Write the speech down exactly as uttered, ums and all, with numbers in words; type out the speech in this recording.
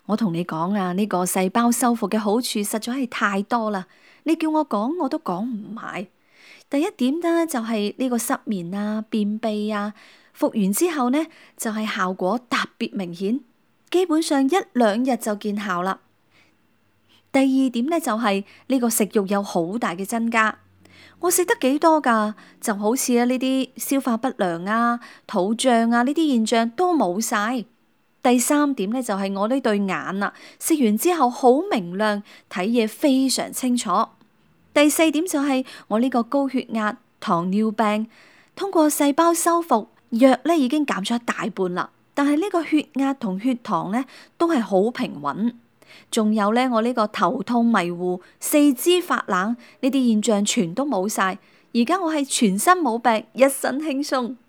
我同你講啊，呢個細胞修復嘅好處實在係太多啦，你叫我講我都講唔埋。第一點呢，就係呢個失眠啊、便秘啊，服完之後呢，就係效果特別明顯，基本上一兩日就見效啦。第二點呢，就係呢個食慾有好大嘅增加，我食得幾多噶，就好似啊呢啲消化不良啊、肚脹啊呢啲現象都冇晒。第三點咧就係我呢對眼啦，食完之後好明亮，睇嘢非常清楚。第四點就係我呢個高血壓、糖尿病，通過細胞修復藥咧已經減咗一大半啦，但係呢個血壓同血糖咧都係好平穩。仲有咧我呢個頭痛迷糊、四肢發冷呢啲現象全都冇晒，而家我係全身冇病，一身輕鬆。